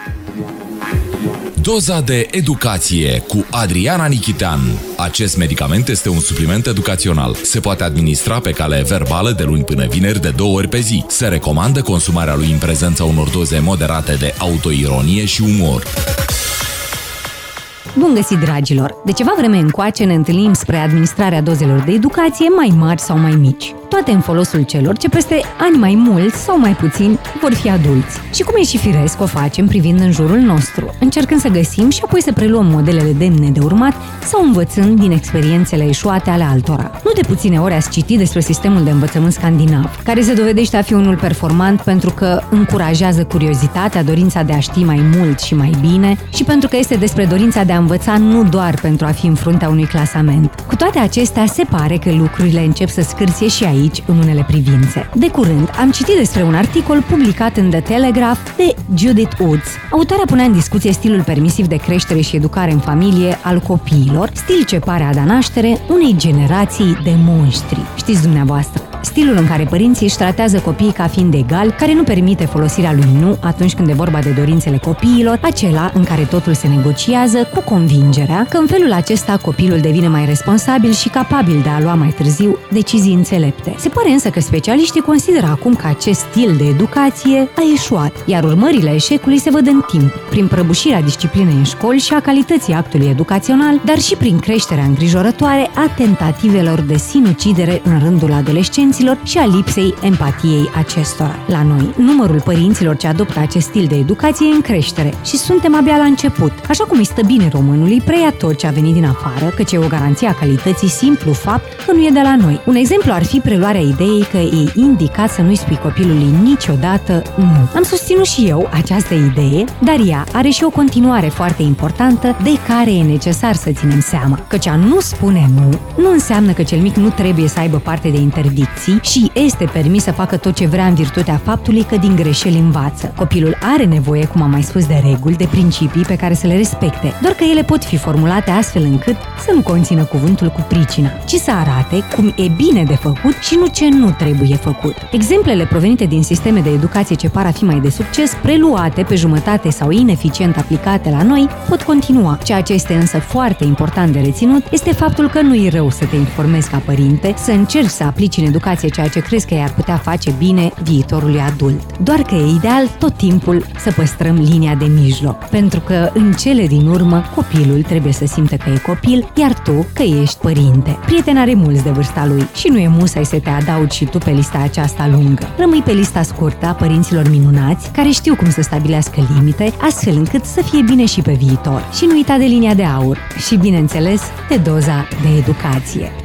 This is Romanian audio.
Doza de educație cu Adriana Nichitean. Acest medicament este un supliment educațional. Se poate administra pe cale verbală de luni până vineri de 2 ori pe zi. Se recomandă consumarea lui în prezența unor doze moderate de autoironie și umor. Bun găsit, dragilor! De ceva vreme încoace ne întâlnim spre administrarea dozelor de educație mai mari sau mai mici. Toate în folosul celor ce peste ani mai mulți sau mai puțini vor fi adulți. Și cum e și firesc, o facem privind în jurul nostru, încercând să găsim și apoi să preluăm modelele demne de urmat sau învățând din experiențele eșuate ale altora. Nu de puține ori ați citit despre sistemul de învățământ scandinav, care se dovedește a fi unul performant pentru că încurajează curiozitatea, dorința de a ști mai mult și mai bine și pentru că este despre dorința de a învăța nu doar pentru a fi în fruntea unui clasament. Cu toate acestea, se pare că lucrurile încep să scârție și aici în unele privințe. De curând, am citit despre un articol publicat în The Telegraph de Judith Woods. Autoarea punea în discuție stilul permisiv de creștere și educare în familie al copiilor, stil ce pare a da naștere unei generații de monștri. Știți dumneavoastră, stilul în care părinții își tratează copiii ca fiind egali, care nu permite folosirea lui nu atunci când e vorba de dorințele copiilor, acela în care totul se negociază cu convingerea că în felul acesta copilul devine mai responsabil și capabil de a lua mai târziu decizii înțelepte. Se pare însă că specialiștii consideră acum că acest stil de educație a eșuat, iar urmările eșecului se văd în timp, prin prăbușirea disciplinei în școli și a calității actului educațional, dar și prin creșterea îngrijorătoare a tentativelor de sinucidere în rândul adolescenților și a lipsei empatiei acestora. La noi, numărul părinților ce adoptă acest stil de educație e în creștere și suntem abia la început. Așa cum îi stă bine românului, preia tot ce a venit din afară, căci e o garanție a calității, simplu fapt că nu e de la noi. Un exemplu ar fi preluarea ideii că e indicat să nu-i spui copilului niciodată nu. Am susținut și eu această idee, dar ea are și o continuare foarte importantă de care e necesar să ținem seama. Căci a nu spune nu înseamnă că cel mic nu trebuie să aibă parte de interdicții și este permis să facă tot ce vrea în virtutea faptului că din greșeli învață. Copilul are nevoie, cum am mai spus, de reguli, de principii pe care să le respecte, doar că ele pot fi formulate astfel încât să nu conțină cuvântul cu pricina, ci să arate cum e bine de făcut și nu ce nu trebuie făcut. Exemplele provenite din sisteme de educație ce par a fi mai de succes, preluate pe jumătate sau ineficient aplicate la noi, pot continua. Ceea ce este însă foarte important de reținut este faptul că nu e rău să te informezi ca părinte, să încerci să aplici în educație ceea ce crezi că i-ar putea face bine viitorului adult. Doar că e ideal tot timpul să păstrăm linia de mijloc, pentru că în cele din urmă copilul trebuie să simtă că e copil, iar tu că ești părinte. Prieten are mulți de vârsta lui și nu e musai să te adaugi și tu pe lista aceasta lungă. Rămâi pe lista scurtă a părinților minunați care știu cum să stabilească limite, astfel încât să fie bine și pe viitor. Și nu uita de linia de aur și, bineînțeles, de doza de educație.